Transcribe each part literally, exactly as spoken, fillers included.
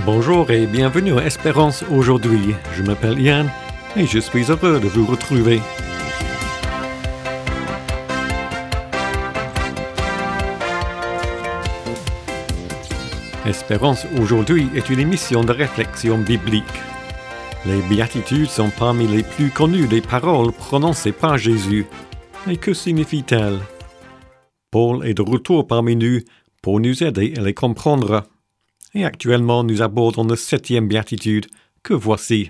Bonjour et bienvenue à Espérance aujourd'hui. Je m'appelle Yann et je suis heureux de vous retrouver. Espérance aujourd'hui est une émission de réflexion biblique. Les béatitudes sont parmi les plus connues des paroles prononcées par Jésus. Et que signifient-elles? Paul est de retour parmi nous pour nous aider à les comprendre. Et actuellement, nous abordons la septième béatitude, que voici.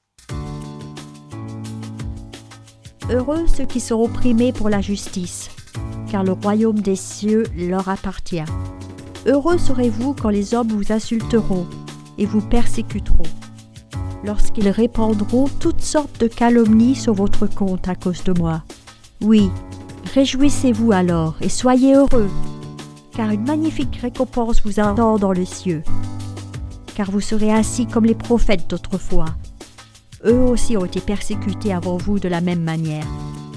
Heureux ceux qui sont opprimés pour la justice, car le royaume des cieux leur appartient. Heureux serez-vous quand les hommes vous insulteront et vous persécuteront, lorsqu'ils répandront toutes sortes de calomnies sur votre compte à cause de moi. Oui, réjouissez-vous alors et soyez heureux, car une magnifique récompense vous attend dans les cieux. Car vous serez ainsi comme les prophètes d'autrefois. Eux aussi ont été persécutés avant vous de la même manière.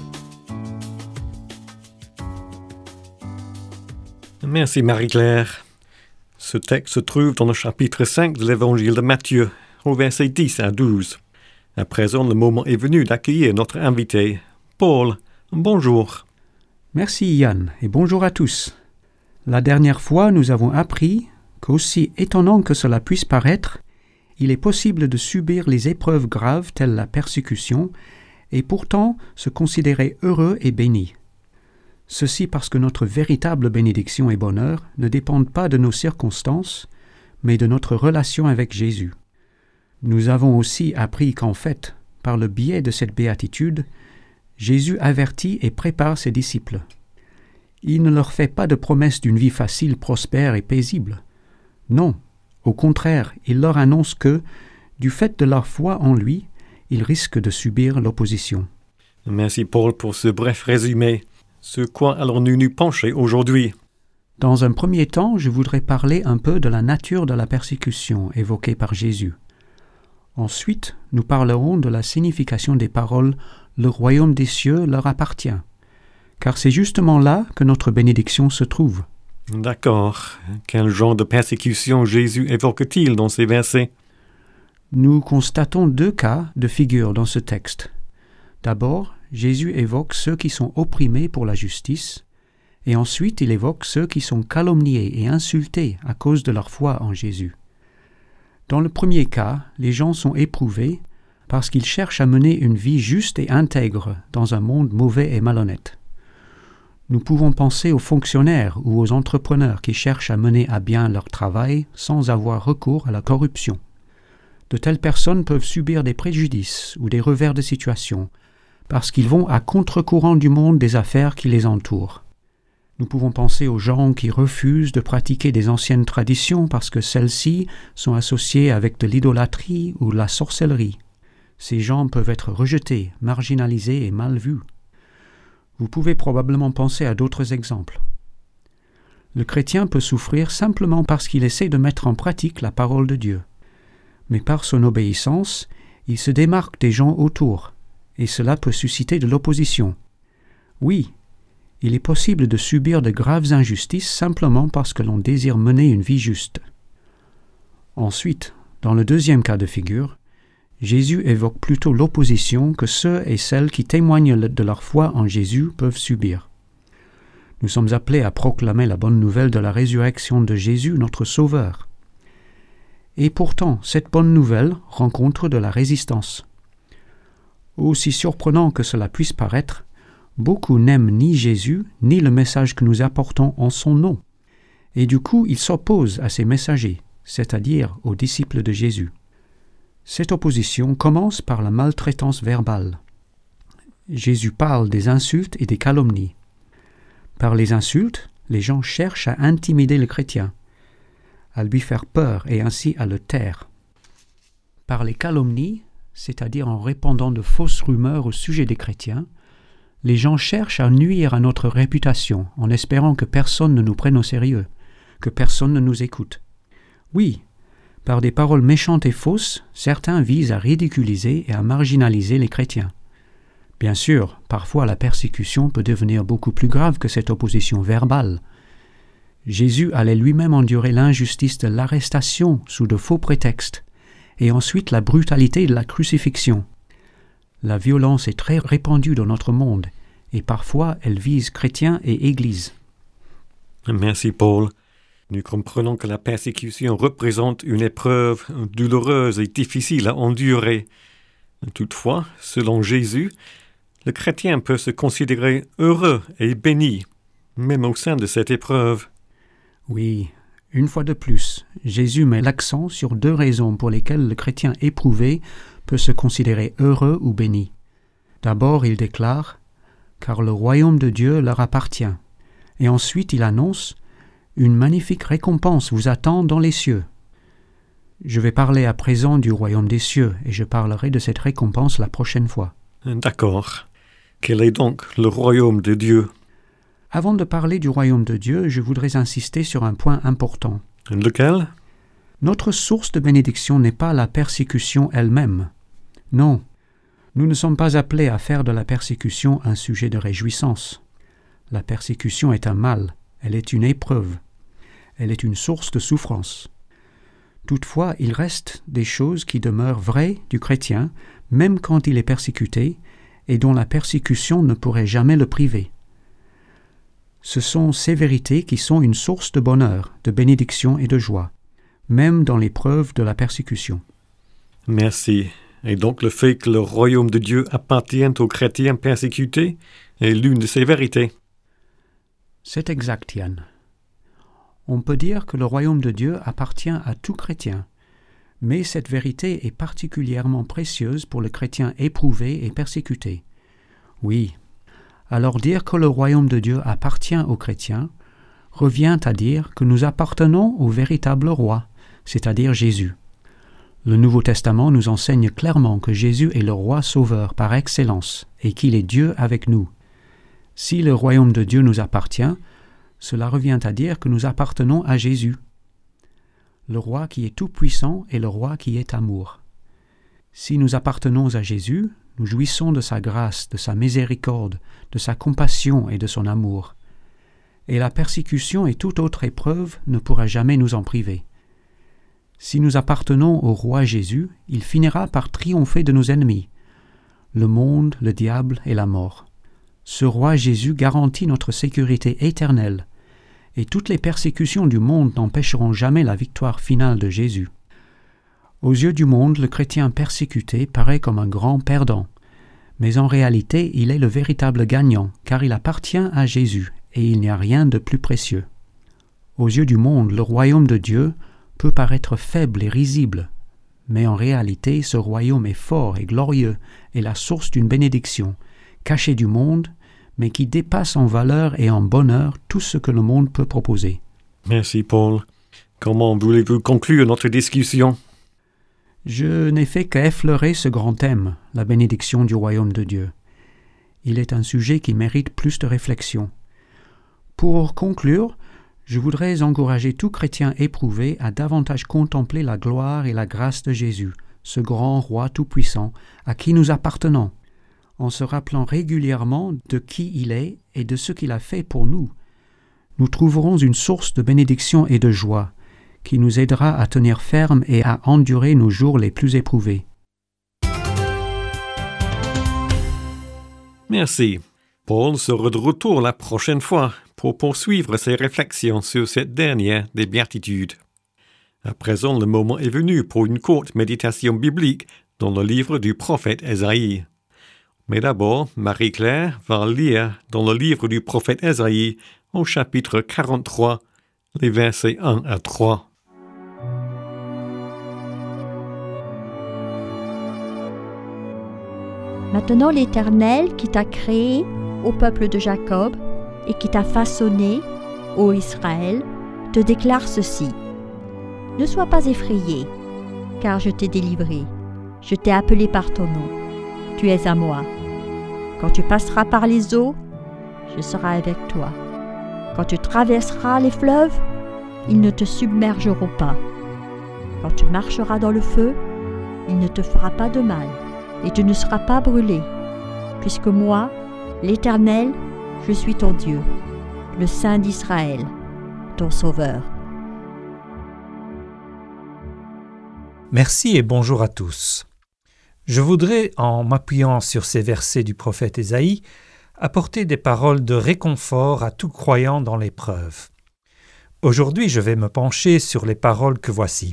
Merci Marie-Claire. Ce texte se trouve dans le chapitre cinq de l'Évangile de Matthieu, au verset dix à douze. À présent, le moment est venu d'accueillir notre invité, Paul. Bonjour. Merci Yann et bonjour à tous. La dernière fois, nous avons appris qu'aussi étonnant que cela puisse paraître, il est possible de subir les épreuves graves telles la persécution et pourtant se considérer heureux et béni. Ceci parce que notre véritable bénédiction et bonheur ne dépendent pas de nos circonstances, mais de notre relation avec Jésus. Nous avons aussi appris qu'en fait, par le biais de cette béatitude, Jésus avertit et prépare ses disciples. Il ne leur fait pas de promesse d'une vie facile, prospère et paisible. Non, au contraire, il leur annonce que, du fait de leur foi en lui, ils risquent de subir l'opposition. Merci Paul pour ce bref résumé. Sur quoi allons-nous nous pencher aujourd'hui? Dans un premier temps, je voudrais parler un peu de la nature de la persécution évoquée par Jésus. Ensuite, nous parlerons de la signification des paroles « Le royaume des cieux leur appartient ». Car c'est justement là que notre bénédiction se trouve. D'accord. Quel genre de persécution Jésus évoque-t-il dans ces versets? Nous constatons deux cas de figure dans ce texte. D'abord, Jésus évoque ceux qui sont opprimés pour la justice, et ensuite il évoque ceux qui sont calomniés et insultés à cause de leur foi en Jésus. Dans le premier cas, les gens sont éprouvés parce qu'ils cherchent à mener une vie juste et intègre dans un monde mauvais et malhonnête. Nous pouvons penser aux fonctionnaires ou aux entrepreneurs qui cherchent à mener à bien leur travail sans avoir recours à la corruption. De telles personnes peuvent subir des préjudices ou des revers de situation parce qu'ils vont à contre-courant du monde des affaires qui les entourent. Nous pouvons penser aux gens qui refusent de pratiquer des anciennes traditions parce que celles-ci sont associées avec de l'idolâtrie ou la sorcellerie. Ces gens peuvent être rejetés, marginalisés et mal vus. Vous pouvez probablement penser à d'autres exemples. Le chrétien peut souffrir simplement parce qu'il essaie de mettre en pratique la parole de Dieu. Mais par son obéissance, il se démarque des gens autour, et cela peut susciter de l'opposition. Oui, il est possible de subir de graves injustices simplement parce que l'on désire mener une vie juste. Ensuite, dans le deuxième cas de figure, Jésus évoque plutôt l'opposition que ceux et celles qui témoignent de leur foi en Jésus peuvent subir. Nous sommes appelés à proclamer la bonne nouvelle de la résurrection de Jésus, notre Sauveur. Et pourtant, cette bonne nouvelle rencontre de la résistance. Aussi surprenant que cela puisse paraître, beaucoup n'aiment ni Jésus, ni le message que nous apportons en son nom. Et du coup, ils s'opposent à ces messagers, c'est-à-dire aux disciples de Jésus. Cette opposition commence par la maltraitance verbale. Jésus parle des insultes et des calomnies. Par les insultes, les gens cherchent à intimider le chrétien, à lui faire peur et ainsi à le taire. Par les calomnies, c'est-à-dire en répandant de fausses rumeurs au sujet des chrétiens, les gens cherchent à nuire à notre réputation en espérant que personne ne nous prenne au sérieux, que personne ne nous écoute. Oui, par des paroles méchantes et fausses, certains visent à ridiculiser et à marginaliser les chrétiens. Bien sûr, parfois la persécution peut devenir beaucoup plus grave que cette opposition verbale. Jésus allait lui-même endurer l'injustice de l'arrestation sous de faux prétextes, et ensuite la brutalité de la crucifixion. La violence est très répandue dans notre monde, et parfois elle vise chrétiens et églises. Merci Paul. Nous comprenons que la persécution représente une épreuve douloureuse et difficile à endurer. Toutefois, selon Jésus, le chrétien peut se considérer heureux et béni, même au sein de cette épreuve. Oui, une fois de plus, Jésus met l'accent sur deux raisons pour lesquelles le chrétien éprouvé peut se considérer heureux ou béni. D'abord, il déclare « car le royaume de Dieu leur appartient ». Et ensuite, il annonce « une magnifique récompense vous attend dans les cieux ». Je vais parler à présent du royaume des cieux et je parlerai de cette récompense la prochaine fois. D'accord. Quel est donc le royaume de Dieu? Avant de parler du royaume de Dieu, je voudrais insister sur un point important. Lequel? Notre source de bénédiction n'est pas la persécution elle-même. Non, nous ne sommes pas appelés à faire de la persécution un sujet de réjouissance. La persécution est un mal, elle est une épreuve, elle est une source de souffrance. Toutefois, il reste des choses qui demeurent vraies du chrétien, même quand il est persécuté, et dont la persécution ne pourrait jamais le priver. Ce sont ces vérités qui sont une source de bonheur, de bénédiction et de joie, même dans l'épreuve de la persécution. Merci. Et donc le fait que le royaume de Dieu appartienne aux chrétiens persécutés est l'une de ces vérités. C'est exact, Yann. On peut dire que le royaume de Dieu appartient à tout chrétien, mais cette vérité est particulièrement précieuse pour le chrétien éprouvé et persécuté. Oui, alors dire que le royaume de Dieu appartient aux chrétiens revient à dire que nous appartenons au véritable roi, c'est-à-dire Jésus. Le Nouveau Testament nous enseigne clairement que Jésus est le roi sauveur par excellence et qu'il est Dieu avec nous. Si le royaume de Dieu nous appartient, cela revient à dire que nous appartenons à Jésus. Le roi qui est tout-puissant est le roi qui est amour. Si nous appartenons à Jésus, nous jouissons de sa grâce, de sa miséricorde, de sa compassion et de son amour. Et la persécution et toute autre épreuve ne pourra jamais nous en priver. Si nous appartenons au roi Jésus, il finira par triompher de nos ennemis, le monde, le diable et la mort. Ce roi Jésus garantit notre sécurité éternelle, et toutes les persécutions du monde n'empêcheront jamais la victoire finale de Jésus. Aux yeux du monde, le chrétien persécuté paraît comme un grand perdant, mais en réalité, il est le véritable gagnant, car il appartient à Jésus, et il n'y a rien de plus précieux. Aux yeux du monde, le royaume de Dieu peut paraître faible et risible, mais en réalité, ce royaume est fort et glorieux, et la source d'une bénédiction, cachée du monde, mais qui dépasse en valeur et en bonheur tout ce que le monde peut proposer. Merci Paul. Comment voulez-vous conclure notre discussion? Je n'ai fait qu'effleurer ce grand thème, la bénédiction du royaume de Dieu. Il est un sujet qui mérite plus de réflexion. Pour conclure, je voudrais encourager tout chrétien éprouvé à davantage contempler la gloire et la grâce de Jésus, ce grand roi tout-puissant à qui nous appartenons, en se rappelant régulièrement de qui il est et de ce qu'il a fait pour nous. Nous trouverons une source de bénédiction et de joie qui nous aidera à tenir ferme et à endurer nos jours les plus éprouvés. Merci. Paul sera de retour la prochaine fois pour poursuivre ses réflexions sur cette dernière des béatitudes. À présent, le moment est venu pour une courte méditation biblique dans le livre du prophète Ésaïe. Mais d'abord, Marie-Claire va lire dans le livre du prophète Ésaïe au chapitre quarante-trois, les versets un à trois. Maintenant l'Éternel qui t'a créé, ô peuple de Jacob, et qui t'a façonné, ô Israël, te déclare ceci. Ne sois pas effrayé, car je t'ai délivré. Je t'ai appelé par ton nom. Tu es à moi. Quand tu passeras par les eaux, je serai avec toi. Quand tu traverseras les fleuves, ils ne te submergeront pas. Quand tu marcheras dans le feu, il ne te fera pas de mal, et tu ne seras pas brûlé, puisque moi, l'Éternel, je suis ton Dieu, le Saint d'Israël, ton Sauveur. Merci et bonjour à tous. Je voudrais, en m'appuyant sur ces versets du prophète Ésaïe, apporter des paroles de réconfort à tout croyant dans l'épreuve. Aujourd'hui, je vais me pencher sur les paroles que voici.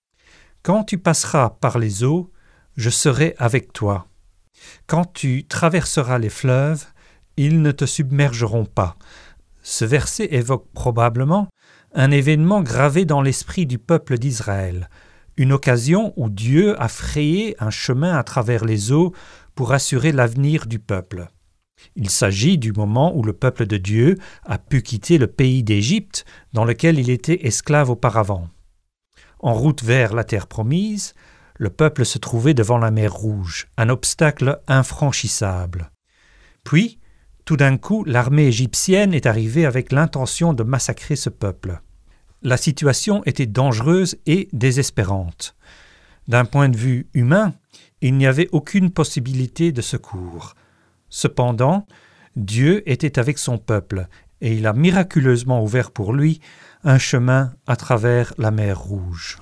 « Quand tu passeras par les eaux, je serai avec toi. Quand tu traverseras les fleuves, ils ne te submergeront pas. » Ce verset évoque probablement un événement gravé dans l'esprit du peuple d'Israël, une occasion où Dieu a frayé un chemin à travers les eaux pour assurer l'avenir du peuple. Il s'agit du moment où le peuple de Dieu a pu quitter le pays d'Égypte dans lequel il était esclave auparavant. En route vers la terre promise, le peuple se trouvait devant la mer Rouge, un obstacle infranchissable. Puis, tout d'un coup, l'armée égyptienne est arrivée avec l'intention de massacrer ce peuple. La situation était dangereuse et désespérante. D'un point de vue humain, il n'y avait aucune possibilité de secours. Cependant, Dieu était avec son peuple et il a miraculeusement ouvert pour lui un chemin à travers la mer Rouge.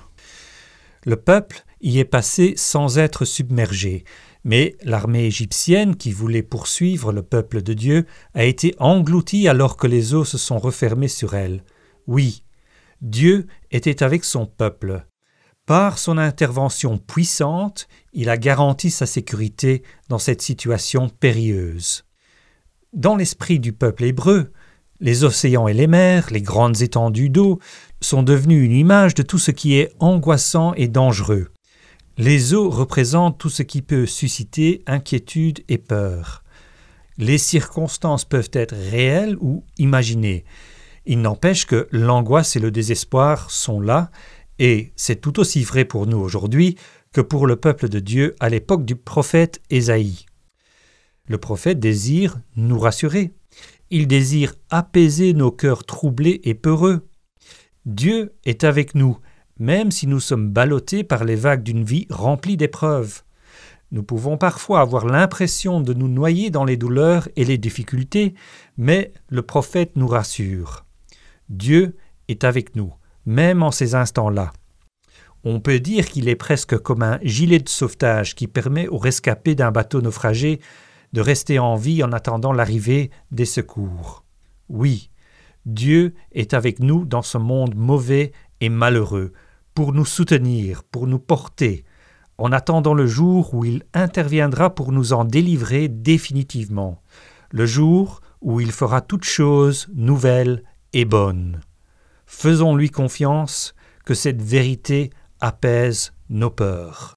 Le peuple y est passé sans être submergé, mais l'armée égyptienne qui voulait poursuivre le peuple de Dieu a été engloutie alors que les eaux se sont refermées sur elle. Oui, Dieu était avec son peuple. Par son intervention puissante, il a garanti sa sécurité dans cette situation périlleuse. Dans l'esprit du peuple hébreu, les océans et les mers, les grandes étendues d'eau, sont devenus une image de tout ce qui est angoissant et dangereux. Les eaux représentent tout ce qui peut susciter inquiétude et peur. Les circonstances peuvent être réelles ou imaginées. Il n'empêche que l'angoisse et le désespoir sont là, et c'est tout aussi vrai pour nous aujourd'hui que pour le peuple de Dieu à l'époque du prophète Ésaïe. Le prophète désire nous rassurer. Il désire apaiser nos cœurs troublés et peureux. Dieu est avec nous, même si nous sommes ballottés par les vagues d'une vie remplie d'épreuves. Nous pouvons parfois avoir l'impression de nous noyer dans les douleurs et les difficultés, mais le prophète nous rassure. Dieu est avec nous, même en ces instants-là. On peut dire qu'il est presque comme un gilet de sauvetage qui permet aux rescapés d'un bateau naufragé de rester en vie en attendant l'arrivée des secours. Oui, Dieu est avec nous dans ce monde mauvais et malheureux, pour nous soutenir, pour nous porter, en attendant le jour où il interviendra pour nous en délivrer définitivement, le jour où il fera toutes choses nouvelles et bonnes. Faisons-lui confiance, que cette vérité apaise nos peurs.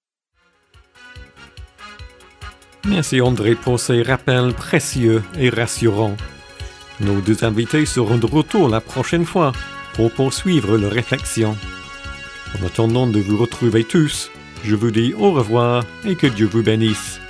Merci André pour ces rappels précieux et rassurants. Nos deux invités seront de retour la prochaine fois pour poursuivre leur réflexion. En attendant de vous retrouver tous, je vous dis au revoir et que Dieu vous bénisse.